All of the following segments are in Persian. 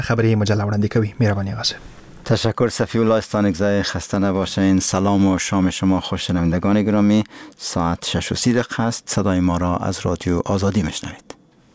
خبری مجله وړاندې کوي. مهرباني غاصب. تشکر صفی الله استانگزای. خسته نباشین. سلام و شام شما خوش شنوندگان گرامی. ساعت 6:30 است. صدای ما را از رادیو آزادی میشنوید.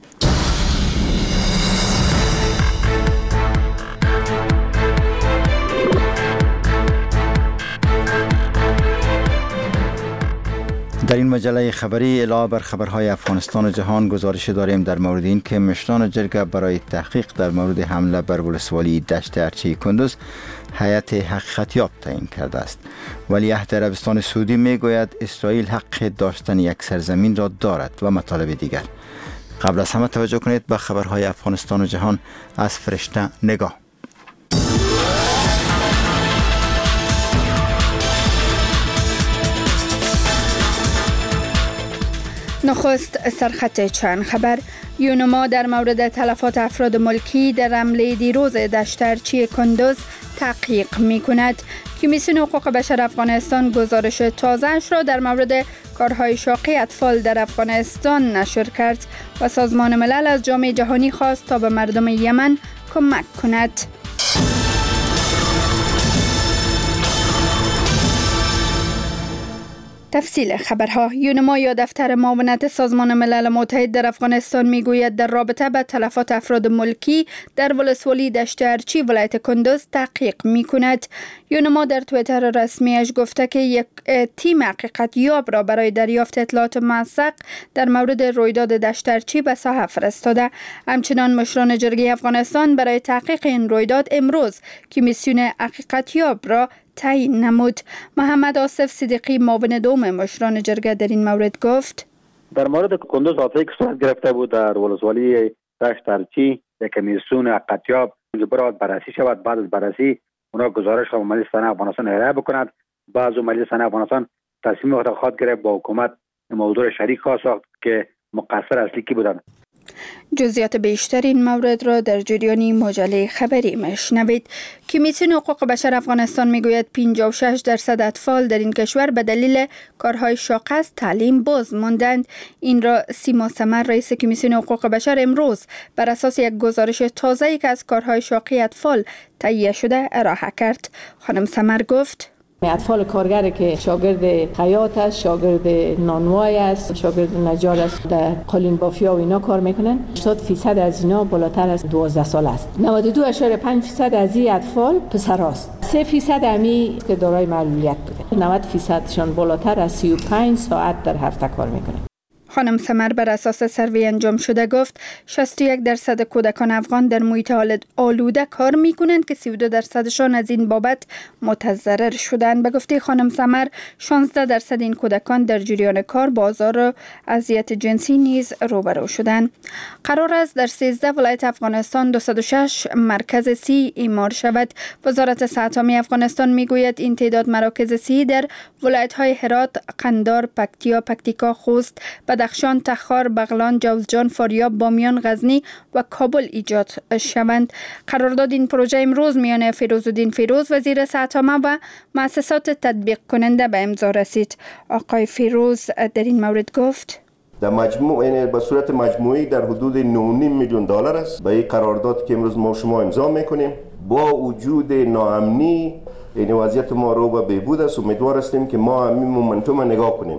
در این مجله خبری علاوه بر خبرهای افغانستان و جهان گزارش داریم در مورد این که مشران جرگه برای تحقیق در مورد حمله بر ولسوالی دشت ارچی کندوز هیئت حقیقتیاب تعیین کرده است. ولیعهد عربستان سعودی میگوید اسرائیل حق داشتن یک سرزمین را دارد و مطالب دیگر. قبل از همه توجه کنید به خبرهای افغانستان و جهان از فرشته نگاه. نخست سرخط چند خبر. یونما در مورد تلفات افراد ملکی در حمله دیروز دشت ارچی کندوز تحقیق می کند. کمیسیون حقوق بشر افغانستان گزارش تازه‌اش را در مورد کارهای شاقی اطفال در افغانستان نشر کرد و سازمان ملل از جامعه جهانی خواست تا به مردم یمن کمک کند. تفصیل خبرها. یونما یا دفتر معاونت سازمان ملل متحد در افغانستان میگوید در رابطه با تلفات افراد ملکی در ولسوالی دشت ارچی ولایت کندوز تحقیق می کند. یونما در توییتر رسمیش گفته که یک تیم حقیقت یاب را برای دریافت اطلاعات موثق در مورد رویداد دشت ارچی به ساحه فرستاده. همچنان مشران جرگه افغانستان برای تحقیق این رویداد امروز کمیسیون حقیقت یاب را تعیین نمود. محمد آصف صدیقی معاون دوم مشران جرگه در این مورد گفت: در مورد کندوز حادثه‌ای که صورت گرفته بود در ولسوالی دشت ارچی یک کمیسیون حقیقتیاب باید بررسی شود. بعد از بررسی اونا گزارش را به مجلس سنا افغانستان ارائه بکند. بعض مجلس سنا افغانستان تصمیم خود گرفت با حکومت موضوع شریک ساخت که مقصر اصلی کی بودند. جزئیات بیشتر این مورد را در جریان مجله خبری میشنوید. کمیسیون حقوق بشر افغانستان میگوید 56% اطفال در این کشور به دلیل کارهای شاق از تعلیم باز ماندند. این را سیما سمر رئیس کمیسیون حقوق بشر امروز بر اساس یک گزارش تازه‌ای که از کارهای شاقی اطفال تهیه شده ارائه کرد. خانم سمر گفت: اطفال کارگر که شاگرد خیاط است، شاگرد نانوای است، شاگرد نجار است، در قالین بافی و اینا کار میکنن. 80% از اینا بالاتر از 12 سال است. 92.5% از این اطفال پسر است. 3% امی که دارای معلولیت بوده. 90% شان بالاتر از 35 ساعت در هفته کار میکنن. خانم سمر بر اساس سروی انجام شده گفت 61% کودکان افغان در محیط آلوده کار می کنند که 32% از این بابت متضرر شدند. به گفته خانم سمر 16% این کودکان در جریان کار با آزار و اذیت جنسی نیز روبرو شدند. قرار است در 13 ولایت افغانستان 206 مرکز صحی اعمار شود. وزارت صحت عامه افغانستان می گوید این تعداد مراکز صحی در ولایت‌های هرات، قندهار، پکتیکا، خوست، بدخشان، تخار، بغلان، جوزجان، فاریاب، بامیان، غزنی و کابل ایجاد شوند. قرارداد این پروژه امروز میان فیروزالدین فیروز وزیر صحت عامه و مؤسسات تطبیق کننده به امضا رسید. آقای فیروز در این مورد گفت: در مجموع به صورت مجموعی در حدود 9.5 میلیون دلار است. به این قرارداد که امروز ما شما امضا میکنیم با وجود ناامنی این وضعیت ما رو به بهبود است. امیدوار هستیم که ما همین مومنتوم نگاه کنیم.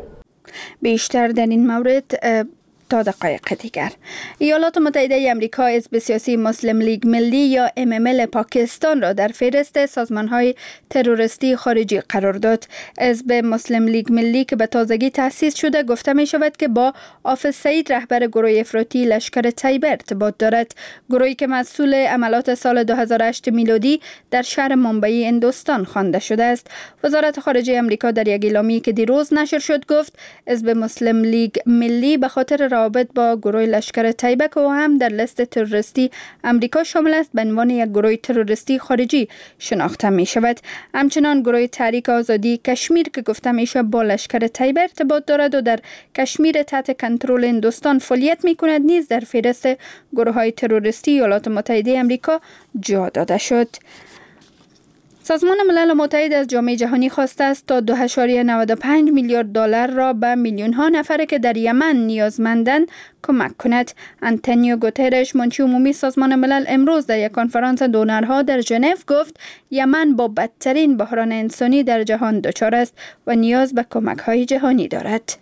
بیشتر در این مورد تا دقایق دیگر. ایالات متحده آمریکا حزب سیاسی مسلم لیگ ملی یا MML پاکستان را در فهرست سازمان‌های تروریستی خارجی قرار داد. حزب مسلم لیگ ملی که به تازگی تأسیس شده گفته می شود که با حافظ سعید رهبر گروه افراطی لشکر طیبه ارتباط دارد. گروهی که مسئول عملات سال 2008 میلادی در شهر ممبئی هندوستان خوانده شده است. وزارت خارجه آمریکا در یک اعلامیه که دیروز نشر شد گفت حزب مسلم لیگ ملی به خاطر رابط با گروه لشکر طیبه که هم در لیست تروریستی آمریکا شامل است به عنوان یک گروه تروریستی خارجی شناخته می شود. همچنان گروه تحریک آزادی کشمیر که گفته می شود با لشکر طیبه ارتباط دارد و در کشمیر تحت کنترل هندوستان فعالیت می کند نیز در فهرست گروه های تروریستی ایالات متحده آمریکا جا داده شد. سازمان ملل متحد از جامعه جهانی خواسته است تا 2.95 میلیارد دلار را به میلیون ها نفر که در یمن نیازمندند کمک کند. آنتونیو گوترش منشی عمومی سازمان ملل امروز در یک کنفرانس دونرها در ژنو گفت یمن با بدترین بحران انسانی در جهان دچار است و نیاز به کمک های جهانی دارد.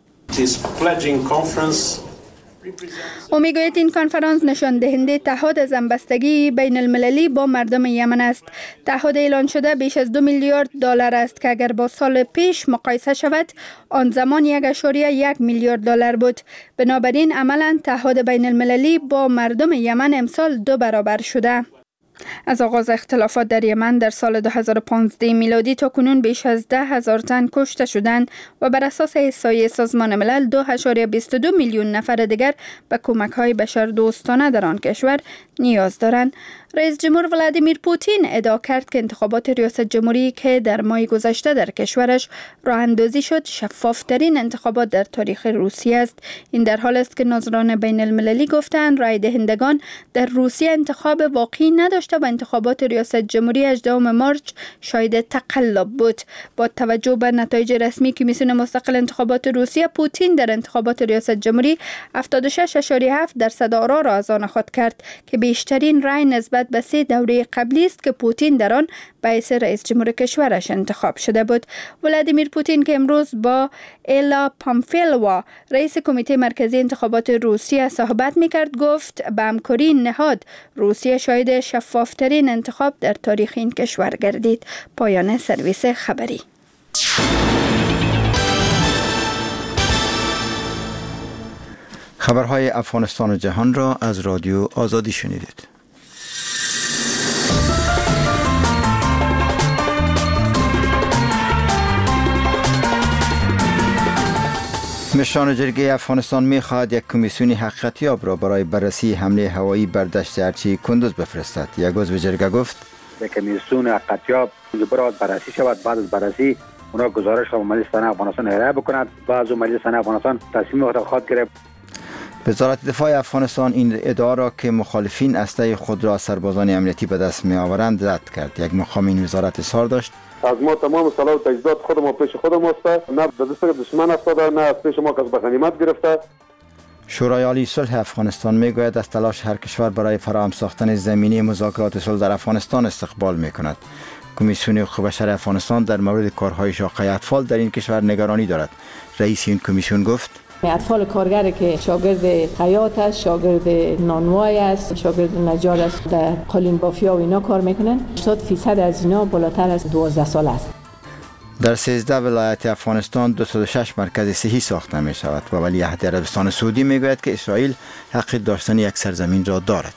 او میگوید این کنفرانس نشان دهنده تعهد از همبستگی بین المللی با مردم یمن است. تعهد اعلان شده بیش از 2 میلیارد دلار است که اگر با سال پیش مقایسه شود آن زمان 1.1 میلیارد دلار بود. بنابراین عملاً تعهد بین المللی با مردم یمن امسال 2 برابر شده. از آغاز اختلافات در یمن در سال 2015 میلادی تا کنون بیش از 10,000 تن کشته شدند و بر اساس احصایه سازمان ملل 2.22 میلیون نفر دیگر به کمک‌های بشردوستانه در آن کشور نیاز دارند. رئیس جمهور ولادیمیر پوتین ادعا کرد که انتخابات ریاست جمهوری که در ماه گذشته در کشورش راه اندازی شد شفاف‌ترین انتخابات در تاریخ روسیه است. این در حال است که ناظران بین المللی گفتند رای دهندگان در روسیه انتخاب واقعی نداشته و انتخابات ریاست جمهوری 18 مارچ شاید تقلب بود. با توجه به نتایج رسمی کمیسیون مستقل انتخابات روسیه، پوتین در انتخابات ریاست جمهوری 76.7% آرا را از آن خود کرد که بیشترین رای نسبت به 3 دوره قبلی است که پوتین در آن به حیث رئیس جمهور کشورش انتخاب شده بود. ولادیمیر پوتین که امروز با ایلا پامفیلوا رئیس کمیته مرکزی انتخابات روسیه صحبت می‌کرد گفت به همکاری نهاد روسیه شاهد شفاف‌ترین انتخاب در تاریخ این کشور گردید. پایان سرویس خبری. خبرهای افغانستان و جهان را از رادیو آزادی شنیدید. مشران جرگه افغانستان می‌خواهد یک کمیسیون حقیقتیاب را برای بررسی حمله هوایی بر دشت ارچی کندوز بفرستد. یک عضو جرگه گفت یک کمیسیون حقیقتیاب باید بررسی شود. بعد از بررسی اونا گزارش را به مجلس سنا افغانستان ارائه بکنند. بعد از مجلس سنا افغانستان تصمیم خود گرفت. وزارت دفاع افغانستان این ادعا را که مخالفین اسلحه خود را از سربازان امنیتی به دست می‌آورند رد کرد. یک مقام این وزارت اظهار داشت از ما تمام سلاح و تجهیزات خودم پیش خودم است، نه به دست دشمن افتاده، نه از پیش ما کس به غنیمت گرفته. شورای عالی صلح افغانستان میگوید از تلاش هر کشور برای فراهم ساختن زمینه مذاکرات صلح در افغانستان استقبال میکند. کمیسیون حقوق بشر افغانستان در مورد کارهای شاقه اطفال در این کشور نگرانی دارد. رئیس این کمیسیون گفت اطفال کارگری که شاگرد خیاط است، شاگرد نانوای است، شاگرد نجار است، در قالین بافیا و اینا کار میکنن. 80% از اینا بالاتر از 12 سال است. در 13 ولایت افغانستان 206 مرکز صحی ساخته می شود و ولیعهد عربستان سعودی می گوید که اسرائیل حق داشتن یک سرزمین را دارد.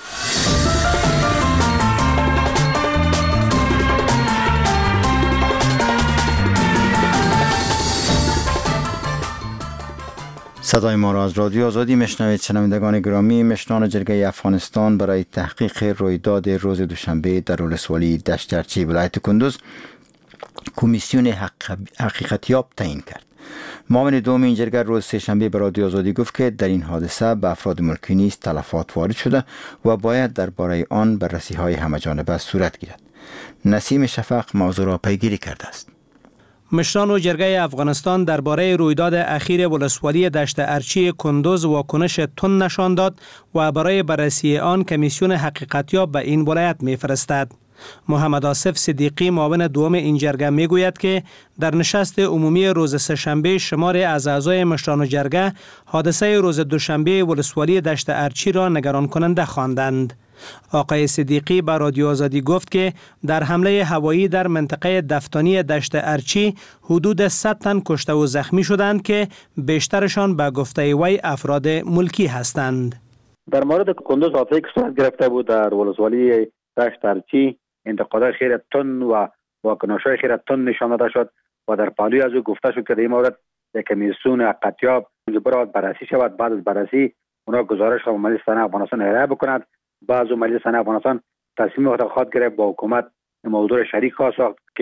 صدای ما را از رادیو آزادی میشنوید. شنوندگان گرامی، مشران جرگه افغانستان برای تحقیق رویداد روز دوشنبه در ولسوالی دشت ارچی ولایت کندوز کمیسیون حقیقتیاب تعیین کرد. معاون دوم این جرگه روز سه‌شنبه به رادیو آزادی گفت که در این حادثه به افراد ملکی نیز تلفات وارد شده و باید درباره آن بررسی‌های همه‌جانبه صورت گیرد. نسیم شفق موضوع را پیگیری کرده است. مشران و جرگه افغانستان درباره رویداد اخیر ولسوالی دشت ارچی کندوز واکنش تند نشان داد و برای بررسی آن کمیسیون حقیقتیاب به این ولایت می‌فرستد. محمد آصف صدیقی معاون دوم این جرگه میگوید که در نشست عمومی روز سه‌شنبه شماری از اعضای مشران و جرگه حادثه روز دوشنبه ولسوالی دشت ارچی را نگران کننده خواندند. آقای صدیقی به رادیو آزادی گفت که در حمله هوایی در منطقه دفتانی دشت ارچی حدود 100 تن کشته و زخمی شدند که بیشترشان به گفته وی افراد ملکی هستند. در مورد کندوز حادثه‌ای که صورت گرفته بود در ولسوالی دشت ارچی انتقادهای خیلی تند و واکنش‌های خیلی تند نشان داده شد و در پالوی از او گفته شد که در این مورد یک کمیسیون حقیقتیاب باید بررسی شود. بعد از بررسی اونا گزارش را به مجلس سنا افغانستان ارائه بکنند. بعض مجلس سنا افغانستان تصمیم خود گرفت با حکومت موضوع شریک خواست ساخت که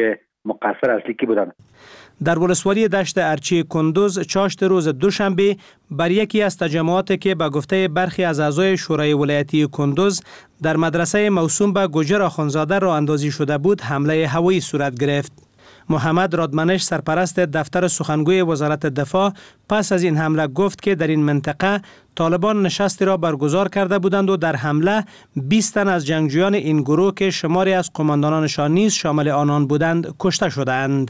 مقصر اصلی کی بودند؟ در ولسوالی دشت ارچی کندوز چاشت روز دوشنبه بر یکی از تجمعاتی که به گفته برخی از اعضای شورای ولایتی کندوز در مدرسه موسوم به گوجر آخوندزاده راه اندازی شده بود حمله هوایی صورت گرفت. محمد رادمنش سرپرست دفتر سخنگوی وزارت دفاع پس از این حمله گفت که در این منطقه طالبان نشستی را برگزار کرده بودند و در حمله 20 تن از جنگجویان این گروه که شماری از قماندانانشان نیز شامل آنان بودند کشته شدند.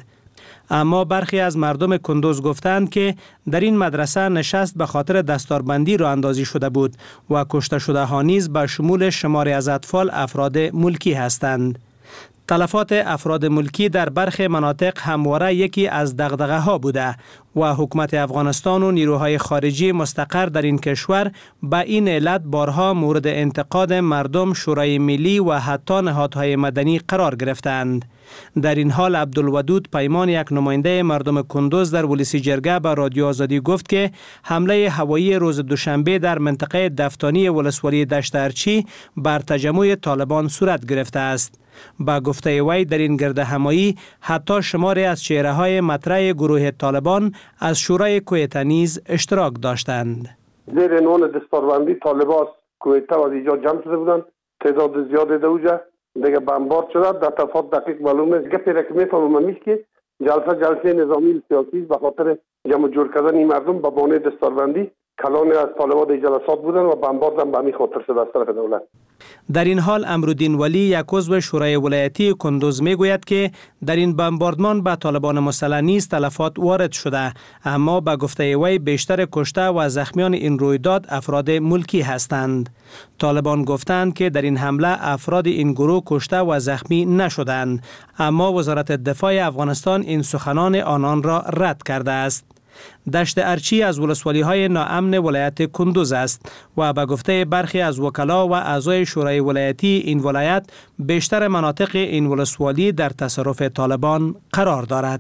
اما برخی از مردم کندوز گفتند که در این مدرسه نشست به خاطر دستاربندی راه اندازی شده بود و کشته شده ها نیز به شمول شماری از اطفال افراد ملکی هستند. تلفات افراد ملکی در برخی مناطق همواره یکی از دغدغه ها بوده و حکومت افغانستان و نیروهای خارجی مستقر در این کشور به این علت بارها مورد انتقاد مردم، شورای ملی و حتی نهادهای مدنی قرار گرفتند. در این حال عبدالودود پیمان، یک نماینده مردم کندوز در ولسی جرگه به رادیو آزادی گفت که حمله هوایی روز دوشنبه در منطقه دفتانی ولسوالی دشت ارچی بر تجمع طالبان صورت گرفته است. با گفته وی در این گرد همایی حتی شماری از چهره‌های مطرح گروه طالبان از شورای کویت نیز اشتراک داشتند. زیر عنوان دستاربندی طالبان کویت و اینجا جمع شده بودند، تعداد زیادی در اونجا دیگه بمبارد شده. در تفاوت دقیق معلومه گپی را که میفهمم میشه که جلسه نظامی سیاسی به خاطر جمع جور کردن این مردم به بهانه دستاربندی کلان از طالبان در جلسات بودن و بمبارد هم به همین خاطر شده از طرف دولت. یک امرالدین ولی، یک عضو شورای ولایتی کندوز میگوید که در این بمباردمان به طالبان مسلح نیز تلفات وارد شده، اما به گفته وی بیشتر کشته و زخمیان این رویداد افراد ملکی هستند. طالبان گفتند که در این حمله افراد این گروه کشته و زخمی نشدند، اما وزارت دفاع افغانستان این سخنان آنان را رد کرده است. دشت ارچی از ولسوالی‌های ناامن ولایت کندوز است و به گفته برخی از وکلا و اعضای شورای ولایتی این ولایت بیشتر مناطق این ولسوالی در تصرف طالبان قرار دارد.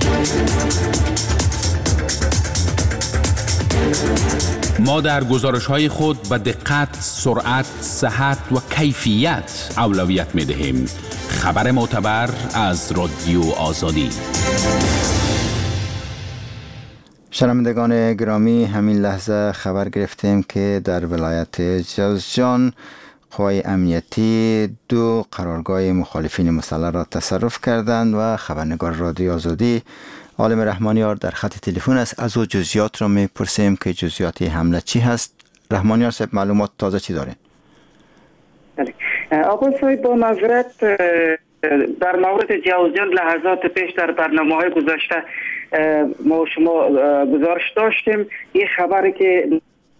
ما در گزارش‌های خود به دقت، سرعت، صحت و کیفیت اولویت می‌دهیم. خبر معتبر از رادیو آزادی. شنوندگان گرامی، همین لحظه خبر گرفتیم که در ولایت جوزجان قوای امنیتی 2 قرارگاه مخالفین مسلح را تصرف کردند و خبرنگار رادیو آزادی عالم رحمانیار در خط تلفن است. از او جزئیات را میپرسیم که جزئیات حمله چی هست. رحمانیار صاحب، معلومات تازه چی داره؟ آقا صاحب، با معذرت در مورد جوزجان لحظات پیش در برنامه‌های گذشته ما شما گزارش داشتیم. این خبری که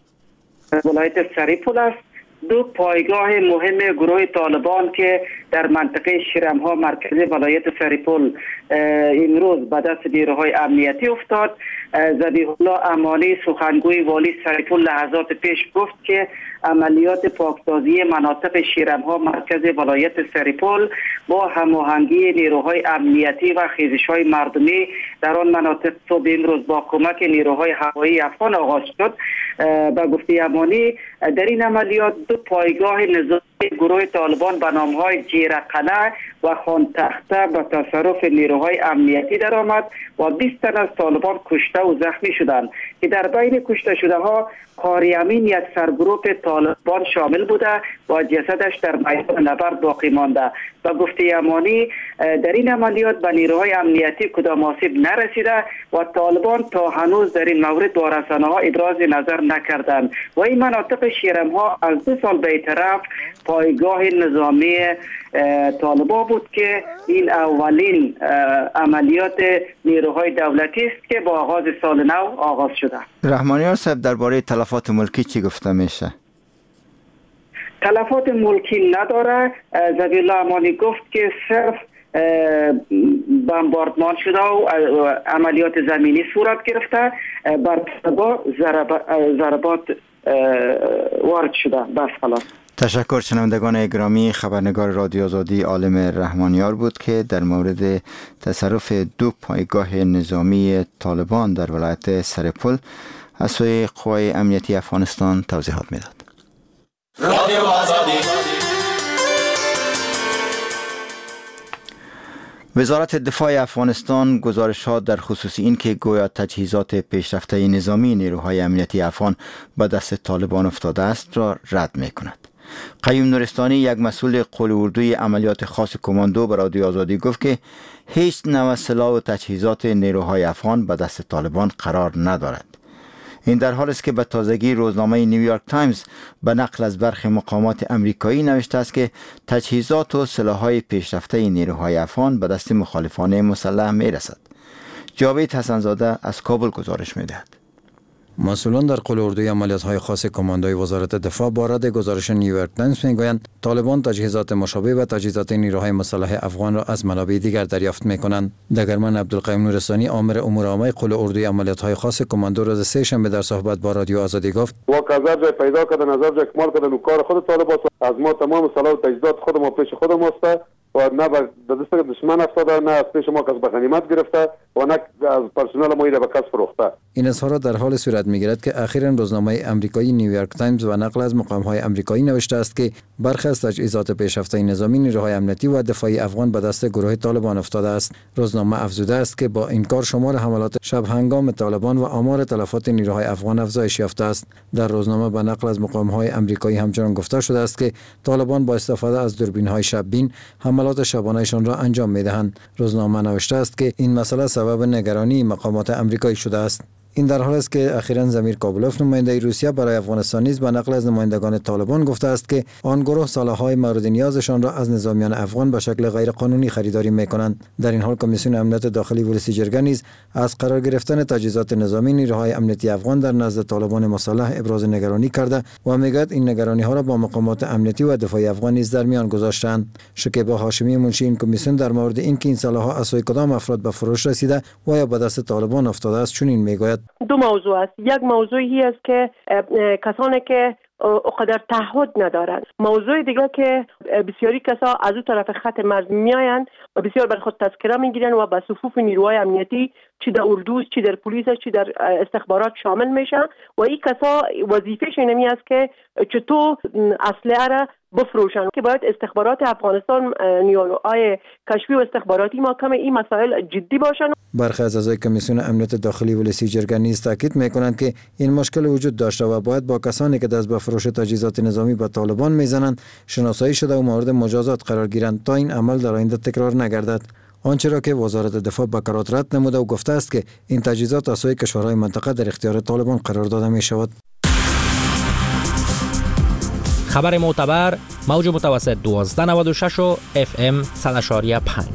ولایت سریپول است، 2 پایگاه مهم گروه طالبان که در منطقه شیرمها مرکز ولایت سریپول امروز به دست نیروهای امنیتی افتاد. ذبیح الله امانی، سخنگوی والی سریپول، لحظات پیش گفت که عملیات پاکسازی مناطق شیرمها مرکز ولایت سریپول با هماهنگی نیروهای امنیتی و خیزش‌های مردمی در آن مناطق صبح امروز با کمک نیروهای هوایی افغان آغاز شد. به گفته امانی در این عملیات 2 پایگاه نظامی گروه طالبان به نام‌های جیرقلعه و خان تخته به تصرف نیروهای امنیتی درآمد و 20 تن از طالبان کشته و زخمی شدند که در بین کشته شده ها قاری امین، یک سرگروه طالبان شامل بوده و جسدش در میدان نبرد باقی مانده. و گفته امانی در این عملیات به نیروهای امنیتی کدام آسیب نرسیده و طالبان تا هنوز در این مورد با رسانه‌ها ابراز نظر نکردند و این مناطق شیرمها از 2 سال به طرف پایگاه نظامی طالبان بود که این اولین عملیات نیروهای دولتی است که با آغاز سال نو آغاز شده. رحمانیار صاحب، درباره تلفات ملکی چی گفته میشه؟ تلفات ملکی نداره. ذبیح الله امانی گفت که صرف بمباردمان شده و عملیات زمینی صورت گرفته، بر ضربات وارد شده. بس خلاص. تشکر. شنوندگان گرامی، خبرنگار رادیو آزادی عالم رحمانیار بود که در مورد تصرف 2 پایگاه نظامی طالبان در ولایت سریپول از سوی قوای امنیتی افغانستان توضیحات میداد. رادیو آزادی. وزارت دفاع افغانستان گزارشات در خصوص این که گویا تجهیزات پیشرفته نظامی نیروهای امنیتی افغان به دست طالبان افتاده است را رد می کند. قیوم نورستانی، یک مسئول قول اردوی عملیات خاص کماندو، به رادیو آزادی گفت که هیچ نوع سلاح و تجهیزات نیروهای افغان به دست طالبان قرار ندارد. این در حالی است که به تازگی روزنامه نیویورک تایمز به نقل از برخی مقامات امریکایی نوشته است که تجهیزات و سلاح‌های پیشرفته نیروهای افغان به دست مخالفان مسلح می‌رسد. جاوید حسنزاده از کابل گزارش می‌دهد. مسئولان در قول اردوی عملیات‌های خاص کماندوی وزارت دفاع با رد گزارش نیویورک تایمز میگویند طالبان تجهیزات مشابه و تجهیزات نیروهای مسلح افغان را از منابع دیگر دریافت می‌کنند. دگرمن عبدالقیوم نورستانی، آمر امور عامه قول اردوی عملیات‌های خاص کماندو، روز سه شنبه در صحبت با رادیو آزادی گفت: واقعا جای پیدا کردن، نظر جای کمال کردن و کار خود طالبان از ما تمام سلاح و تجهیزات خود ما پیش خود ماست و نه به دست دشمن افتاده، نه از پیش ما کس به غنیمت گرفته و نه از پرسنل ما به کس فروخته. این اظهارات در حال صورت می‌گیرد که اخیراً روزنامه امریکایی نیویورک تایمز و نقل از مقام‌های امریکایی نوشته است که برخی از تجهیزات پیشرفته نظامی نیروهای امنیتی و دفاعی افغان به دست گروه طالبان افتاده است. روزنامه افزوده است که با این کار شمار حملات شب هنگام طالبان و آمار تلفات نیروهای افغان افزایش یافته است. در روزنامه به نقل از مقام‌های امریکایی همچنان گفته شده است که طالبان با استفاده از دوربین‌های شب‌بین حملات شبانه‌شان را انجام می‌دهند. روزنامه نوشته است که این مسئله سبب نگرانی مقامات امریکایی شده است. این در حالی است که اخیراً زمیر کابلوف، نماینده روسیه برای افغانستان، نیز به نقل از نمایندگان طالبان گفته است که آن گروه سلاح‌های مورد نیازشان را از نظامیان افغان به شکل غیر قانونی خریداری می‌کنند. در این حال کمیسیون امنیت داخلی ولسی جرگه نیز از قرار گرفتن تجهیزات نظامی نیروهای امنیتی افغان در نزد طالبان مسلح ابراز نگرانی کرده و میگوید این نگرانی‌ها را با مقامات امنیتی و دفاعی افغان نیز در میان گذاشتند. شکیبا هاشمی، منشی این کمیسیون، در مورد اینکه این سلاح‌ها از سوی کدام افراد به فروش رسیده و یا به دست طالبان افتاده است چنین میگوید: دو موضوع است. یک موضوعی است که کسانی که اقدر تعهد ندارند. موضوع دیگه که بسیاری کسا از اون طرف خط مرز میآیند و بسیار بر خود تذکره میگیرن و به صفوف نیروهای امنیتی چی در اردوس، چی در پلیس، چی در استخبارات شامل میشن و این کسا وظیفه‌ش اینمی است که چطور اسلحه را بفروشن که باید استخبارات افغانستان، نیروهای کشفی و استخباراتی محکم این مسائل جدی باشن. برخی از اعضای کمیسیون امنیت داخلی ولسی جرگه نیز تاکید میکنند که این مشکل وجود داشته و باید با کسانی که دست به فروش تجهیزات نظامی به طالبان میزنند شناسایی شده و مورد مجازات قرار گیرند تا این عمل در آینده تکرار نگردد. آنچه را که وزارت دفاع به کرات رد نموده و گفته است که این تجهیزات از سوی کشورهای منطقه در اختیار طالبان قرار داده می شود. خبر معتبر، موج متوسط 1296 و FM 100.5.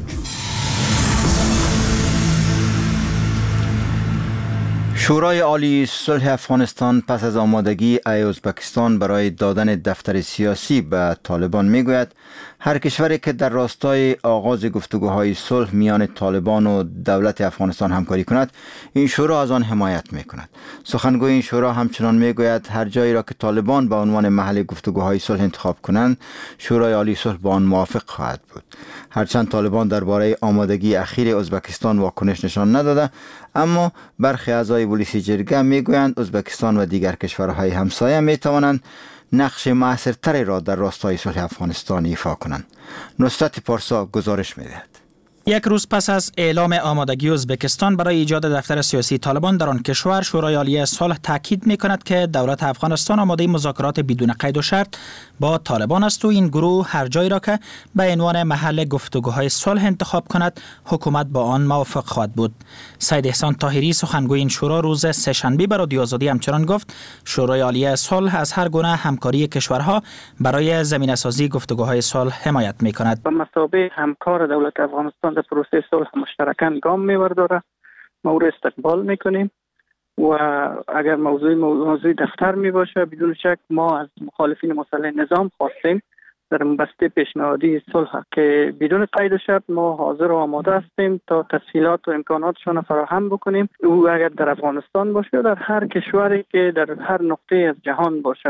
شورای عالی صلح افغانستان پس از آمادگی ازبکستان برای دادن دفتر سیاسی به طالبان میگوید هر کشوری که در راستای آغاز گفتگوهای صلح میان طالبان و دولت افغانستان همکاری کند، این شورا از آن حمایت میکند. سخنگوی این شورا همچنان میگوید هر جایی را که طالبان به عنوان محل گفتگوهای صلح انتخاب کنند، شورای عالی صلح با آن موافق خواهد بود. هرچند طالبان درباره آمادگی اخیر ازبکستان واکنش نشان نداده، اما برخی اعضای ولسی جرگه میگویند ازبکستان و دیگر کشورهای همسایه میتوانند نقش مؤثرتری را در راستای صلح افغانستان ایفا کنند. نصرت پارسا گزارش میدهد. یک روز پس از اعلام آمادگی ازبکستان برای ایجاد دفتر سیاسی طالبان در آن کشور، شورای عالی صلح تاکید می‌کند که دولت افغانستان آماده مذاکرات بدون قید و شرط با طالبان است و این گروه هر جایی را که به عنوان محل گفتگوهای صلح انتخاب کند، حکومت با آن موافق خواهد بود. سید احسان طاهری، سخنگوی این شورا، روز سه‌شنبه به رادیو آزادی همچنان گفت شورای عالی صلح از هر گونه همکاری کشورها برای زمینه‌سازی گفتگوهای صلح حمایت می‌کند. به مثابه همکار دولت افغانستان در پروسه صلح مشترکاً گام می‌برداره، ما او را استقبال می‌کنیم و اگر موضوع دفتر می‌باشه، بدون شک ما از مخالفین مسلح نظام خواستیم در بسته پیشنهادی صلح که بدون قید و شرط ما حاضر و آماده هستیم تا تسهیلات و امکاناتشان فراهم بکنیم، او اگر در افغانستان باشه یا در هر کشوری که در هر نقطه از جهان باشه.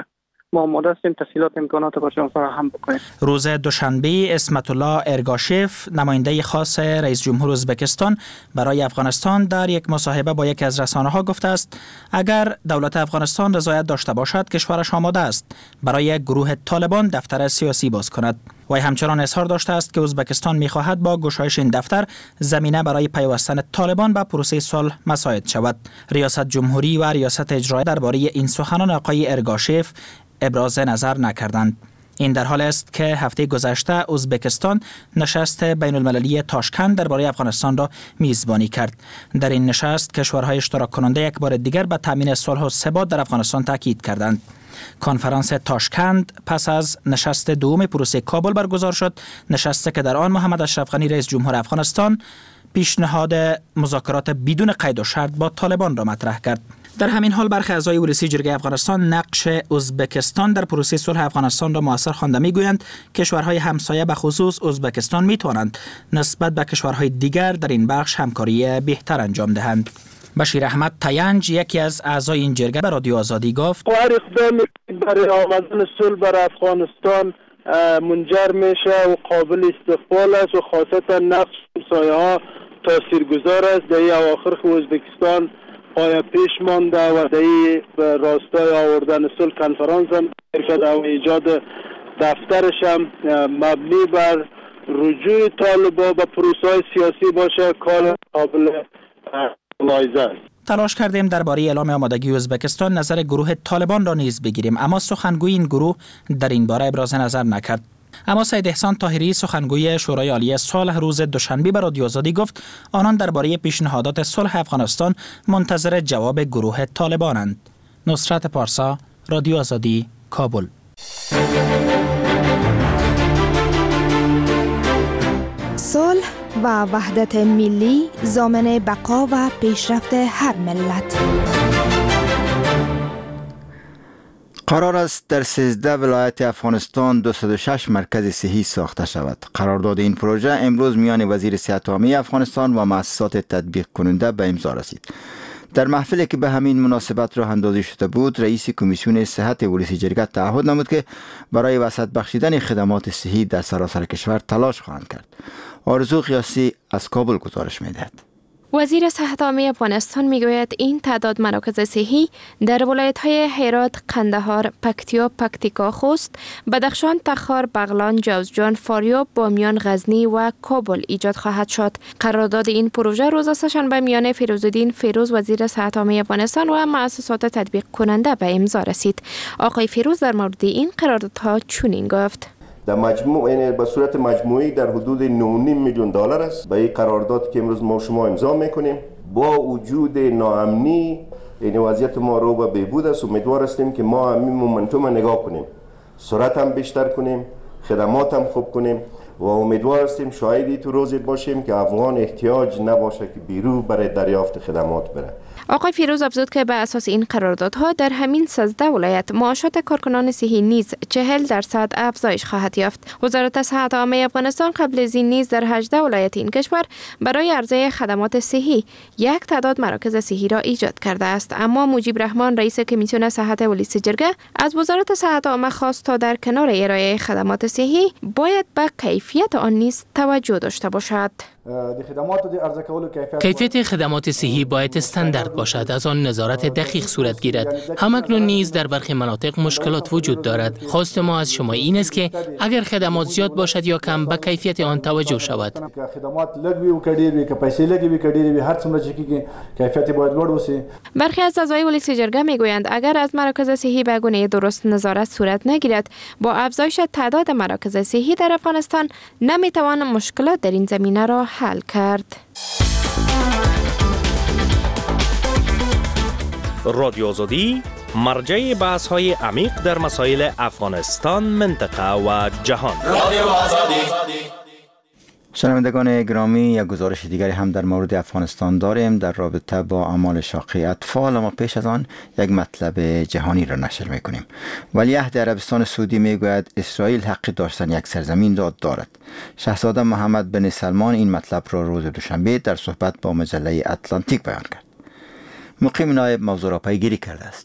ما آماده هستیم تسهیلات امکانات با شما فراهم بکنیم. روز دوشنبه اسمت الله ارگاشیف نماینده خاص رئیس جمهور ازبکستان برای افغانستان در یک مصاحبه با یکی از رسانه‌ها گفته است اگر دولت افغانستان رضایت داشته باشد کشورش آماده است برای گروه طالبان دفتر سیاسی باز کند. وی همچنان اظهار داشته است که ازبکستان می‌خواهد با گشایش این دفتر زمینه برای پیوستن طالبان به پروسه صلح مساعد شود. ریاست جمهوری و ریاست اجرایی درباره این سخنان آقای ارگاشیف ابراز نظر نکردند. این در حال است که هفته گذشته ازبکستان نشست بین المللی تاشکند درباره افغانستان را میزبانی کرد. در این نشست کشورهای اشتراک کننده یک بار دیگر به تامین صلح و ثبات در افغانستان تاکید کردند. کنفرانس تاشکند پس از نشست دوم پروسه کابل برگزار شد، نشستی که در آن محمد اشرف غنی رئیس جمهور افغانستان پیشنهاد مذاکرات بدون قید و شرط با طالبان را مطرح کرد. در همین حال برخی اعضای ولسی جرگه افغانستان نقش ازبکستان در پروسه صلح افغانستان را مؤثر خوانده میگویند کشورهای همسایه به خصوص ازبکستان میتوانند نسبت به کشورهای دیگر در این بخش همکاری بهتر انجام دهند. بشیر احمد تینج یکی از اعضای این جرگه به رادیو آزادی گفت هر اقدامی برای آمدن صلح بر افغانستان منجر میشه و قابل استقبال است و خاصتا نقش همسایه‌ها تاثیرگذار است. در این اواخر ازبکستان پای پیش مانده و در راستای آوردن صلح کنفرانس هم شده و ایجاد دفترش هم مبنی بر رجوع طالبان به پروسه‌های سیاسی باشه کار قابل ملاحظه است. تلاش کردیم درباره اعلام آمادگی ازبکستان نظر گروه طالبان را نیز بگیریم، اما سخنگوی این گروه در این باره ابراز نظر نکرد. اما سید احسان طاهری سخنگوی شورای عالی صلح روز دوشنبه به رادیو آزادی گفت آنان درباره پیشنهادات صلح افغانستان منتظر جواب گروه طالبانند. نصرت پارسا، رادیو آزادی، کابل. صلح و وحدت ملی ضامن بقا و پیشرفت هر ملت. قرار است در 13 ولایت افغانستان 206 مرکز صحی ساخته شود. قرارداد این پروژه امروز میان وزیر صحت عامه افغانستان و مؤسسات تطبیق کننده به امضا رسید. در محفلی که به همین مناسبت راه اندازی شده بود، رئیس کمیسیون صحت ولسی جرگه تعهد نمود که برای وسعت بخشیدن خدمات صحی در سراسر کشور تلاش خواهند کرد. آرزو قیاسی از کابل گزارش می‌دهد. وزیر صحت عامه افغانستان میگوید این تعداد مراکز صحی در ولایت‌های هرات، قندهار، پکتیا، پکتیکا، خوست، بدخشان، تخار، بغلان، جوزجان، فاریاب، بامیان، غزنی و کابل ایجاد خواهد شد. قرارداد این پروژه روز سه‌شنبه میان فیروزالدین فیروز وزیر صحت عامه افغانستان و مؤسسات تطبیق کننده به امضا رسید. آقای فیروز در مورد این قراردادها چنین گفت: در مجموع به صورت مجموعی در حدود 9.5 میلیون دلار است. به این قرارداد که امروز ما شما امضا میکنیم با وجود ناامنی این وضعیت ما رو به بهبود است. امیدوار هستیم که ما همین مومنتوم نگاه کنیم، سرعت هم بیشتر کنیم، خدمات هم خوب کنیم و امیدوار هستیم شاهدی تو روزی باشیم که افغان احتیاج نباشه که بیرون برای دریافت خدمات بره. آقای فیروز افزود که بر اساس این قراردادها در همین 13 ولایت معاشات کارکنان صحی نیز 40% افزایش خواهد یافت. وزارت صحت عامه افغانستان قبل از این نیز در 18 ولایت این کشور برای عرضه خدمات صحی یک تعداد مراکز صحی را ایجاد کرده است. اما مجیب رحمان رئیس کمیسیون صحت ولسی جرگه از وزارت صحت عامه خواست تا در کنار ارائه خدمات صحی باید به کیفیت آن نیز توجه داشته باشد. کیفیت خدمات صحی باید استاندارد باشد، از آن نظارت دقیق صورت گیرد. همکنون نیز در برخی مناطق مشکلات وجود دارد. خواست ما از شما این است که اگر خدمات زیاد باشد یا کم به کیفیت آن توجه شود. برخی از اعضای ولسی جرگه میگویند اگر از مراکز صحی به گونه درست نظارت صورت نگیرد، با افزایش تعداد مراکز صحی در افغانستان نمیتوان مشکلات در این زمینه را حل کرد. رادیو آزادی مرجع بحث‌های عمیق در مسائل افغانستان، منطقه و جهان. رادیو آزادی. شنوندگان گرامی، یک گزارش دیگری هم در مورد افغانستان داریم در رابطه با اعمال شاقی اطفال، اما پیش از آن یک مطلب جهانی را نشر میکنیم. ولیعهد عربستان سعودی میگوید اسرائیل حق داشتن یک سرزمین را دارد. شاهزاده محمد بن سلمان این مطلب را روز دوشنبه در صحبت با مجله اتلانتیک بیان کرد. مقیم نایب موضوع را پیگیری کرده است.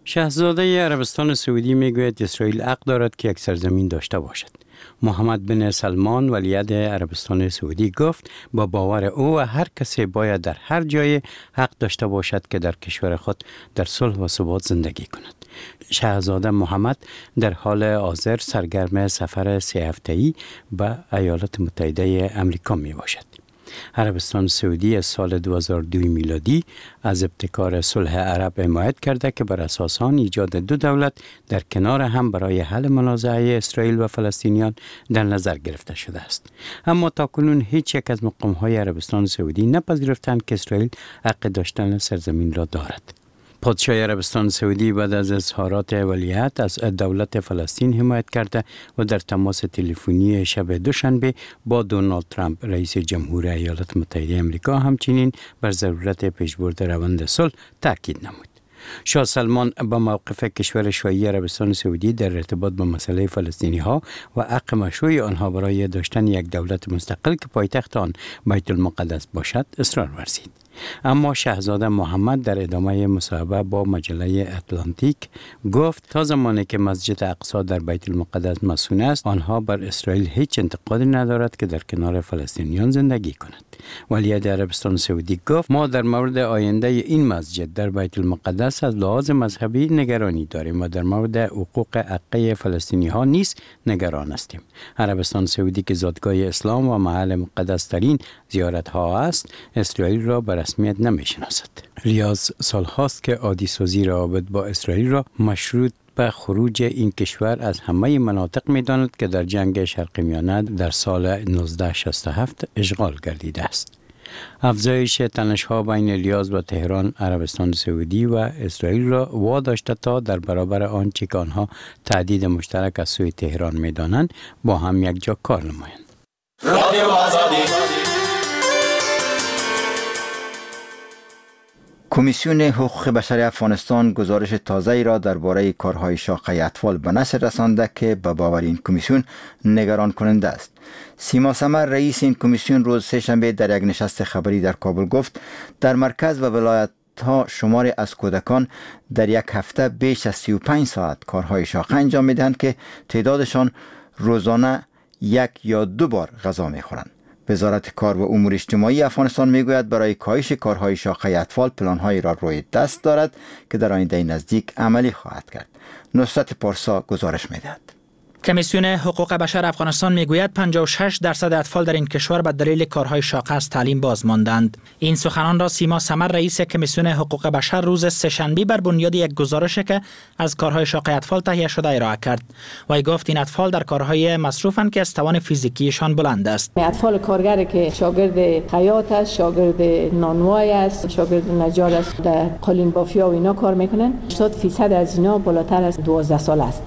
شاهزاده عربستان سعودی میگوید اسرائیل حق دارد که یک سرزمین داشته باشد. محمد بن سلمان ولیعهد عربستان سعودی گفت با باور او هر کسی باید در هر جای حق داشته باشد که در کشور خود در صلح و ثبات زندگی کند. شاهزاده محمد در حال حاضر سرگرم سفر 3 هفته‌ای به ایالات متحده آمریکا می باشد. عربستان سعودی از سال 2002 میلادی از ابتکار صلح عرب حمایت کرده که بر اساس آن ایجاد 2 دولت در کنار هم برای حل منازعه اسرائیل و فلسطینیان در نظر گرفته شده است. اما تاکنون هیچ یک از مقام‌های عربستان سعودی نپذیرفتند که اسرائیل حق داشتن سرزمین را دارد. پادشاه عربستان سعودی بعد از اظهارات ولیعهد از دولت فلسطین حمایت کرده و در تماس تلفنی شب دوشنبه با دونالد ترامپ رئیس جمهور ایالات متحده آمریکا همچنین بر ضرورت پیشبرد روند صلح تاکید نمود. شاه سلمان با موقف کشور شیعی عربستان سعودی در ارتباط با مسئله فلسطینی ها و حق مشروع آنها برای داشتن یک دولت مستقل که پایتخت آن بیت المقدس باشد اصرار ورزید. اما شاهزاده محمد در ادامه مصاحبه با مجله اتلانتیک گفت تا زمانی که مسجد اقصی در بیت المقدس مسکون است آنها بر اسرائیل هیچ انتقادی ندارد که در کنار فلسطینیان زندگی کند. ولیعهد عربستان سعودی گفت ما در مورد آینده این مسجد در بیت المقدس از لحاظ مذهبی نگرانی داریم و در مورد حقوق حقیقی فلسطینی ها نیز نگران هستیم. عربستان سعودی که زادگاه اسلام و محل مقدس ترین زیارت ها است اسرائیل را به رسمیت نمیشناسد. ریاض سالهاست که عادی سازی روابط با اسرائیل را مشروط به خروج این کشور از همه مناطق می‌داند که در جنگ شرق میانه در سال 1967 اشغال گردیده است. افزایش تنش‌ها بین ریاض و تهران عربستان سعودی و اسرائیل را واداشته تا در برابر آنچه که آنها تهدید مشترک از سوی تهران می‌دانند با هم یک جا کار نمایند. رادیو آزادی. کمیسیون حقوق بشر افغانستان گزارش تازه‌ای را درباره کارهای شاقه اطفال به نشر رسانده که به باور این کمیسیون نگران کننده است. سیما سمر رئیس این کمیسیون روز سه‌شنبه در یک نشست خبری در کابل گفت در مرکز و ولایت ها شماری از کودکان در یک هفته بیش از 35 ساعت کارهای شاقه انجام می‌دهند که تعدادشان روزانه 1 یا 2 بار غذا می‌خورند. وزارت کار و امور اجتماعی افغانستان میگوید برای کاهش کارهای شاقه اطفال پلان‌هایی را روی دست دارد که در آینده نزدیک عملی خواهد کرد. نصرت پارسا گزارش می‌دهد. کمیسیون حقوق بشر افغانستان میگوید 56% اطفال در این کشور به دلیل کارهای شاقه از تعلیم باز ماندند. این سخنان را سیما سمر رئیس کمیسیون حقوق بشر روز سه‌شنبه بر بنیاد یک گزارشی که از کارهای شاقه اطفال تهیه شده ارائه کرد. وی گفت این اطفال در کارهای مصروفند که از توان فیزیکیشان بلند است. اطفال کارگر که شاگرد خیاط است، شاگرد نانوای است، شاگرد نجار است، در قالین بافیا و اینا کار میکنن. 80% از اینا بالاتر از 12 سال است.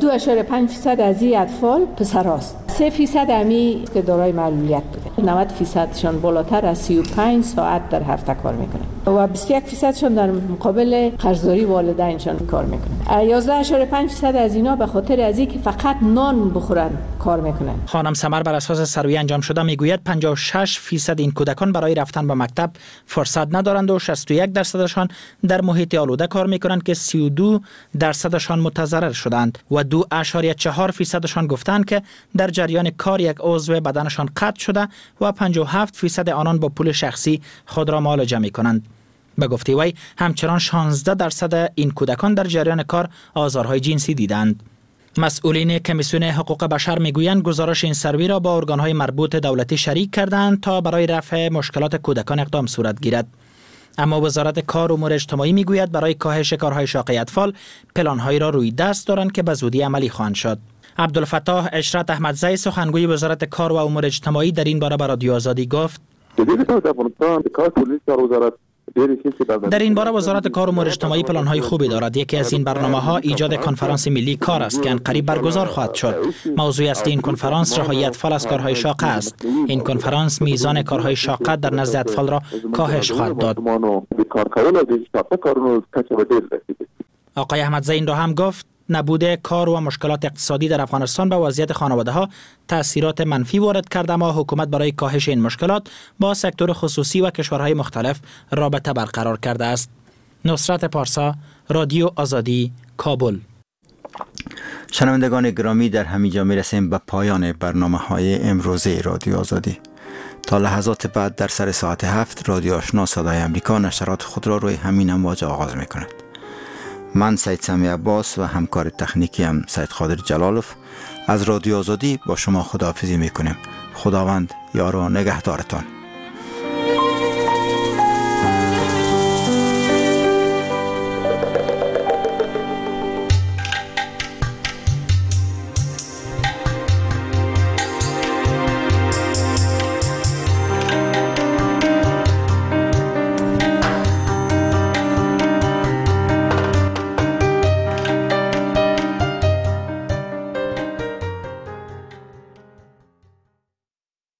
92.5% از این اطفال پسراست. 3% امی که دارای معلولیت بوده. 90%شان بالاتر از 35 ساعت در هفته کار میکنن و 21%شان در مقابل قرضداری والدینشان کار میکنن. 11.5% از اینا به خاطر از اینکه فقط نان بخورن کار میکنن. خانم سمر بر اساس سروی انجام شده میگوید 56% این کودکان برای رفتن به مکتب فرصت ندارند و 61%شان در محیط آلوده کار میکنند که 32%شان متضرر شدند و 2.4%شان گفتند که در جریان کار یک عضو بدنشان قطع شده و 57% آنان با پول شخصی خود را معالجه میکنند. به گفته وی همچنان 16% این کودکان در جریان کار آزارهای جنسی دیدند. مسئولین کمیسیون حقوق بشر میگویند گزارش این سروی را با ارگانهای مربوط دولتی شریک کردند تا برای رفع مشکلات کودکان اقدام صورت گیرد. اما وزارت کار و امور اجتماعی میگوید برای کاهش کارهای شاقه اطفال پلان‌هایی را روی دست دارند که به زودی عملی خواهند شد. عبدالفتاح اشرت احمدزی سخنگوی وزارت کار و امور اجتماعی در این باره به رادیو آزادی گفت در این باره وزارت کار و امور اجتماعی پلان‌های خوبی دارد. یکی از این برنامه‌ها ایجاد کنفرانس ملی کار است که قریب برگزار خواهد شد. موضوع اصلی این کنفرانس رهایی اطفال از کارهای شاقه است. این کنفرانس میزان کارهای شاقه در نزد اطفال را کاهش خواهد داد. آقای احمدزی این را هم گفت نبود کار و مشکلات اقتصادی در افغانستان به وضعیت خانواده‌ها تأثیرات منفی وارد کرده، اما حکومت برای کاهش این مشکلات با سکتور خصوصی و کشورهای مختلف رابطه برقرار کرده است. نصرت پارسا، رادیو آزادی، کابل. شنوندگان گرامی، در همینجا میرسیم به پایان برنامه‌های امروزه رادیو آزادی. تا لحظات بعد در سر ساعت 7 رادیو آشنا صدای امریکا نشرات خود را روی همین امواج آغاز میکند. من سید سمی عباس و همکار تکنیکی هم سید قادر جلالوف از رادیو آزادی با شما خداحافظی میکنیم. خداوند یار و نگهدارتان.